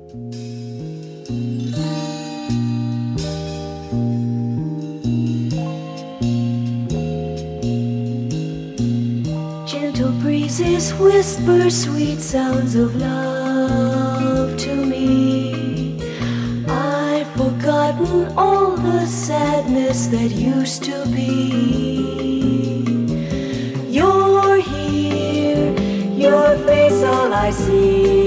Gentle breezes whisper sweet sounds of love to me. I've forgotten all the sadness that used to be. You're here, your face all I see.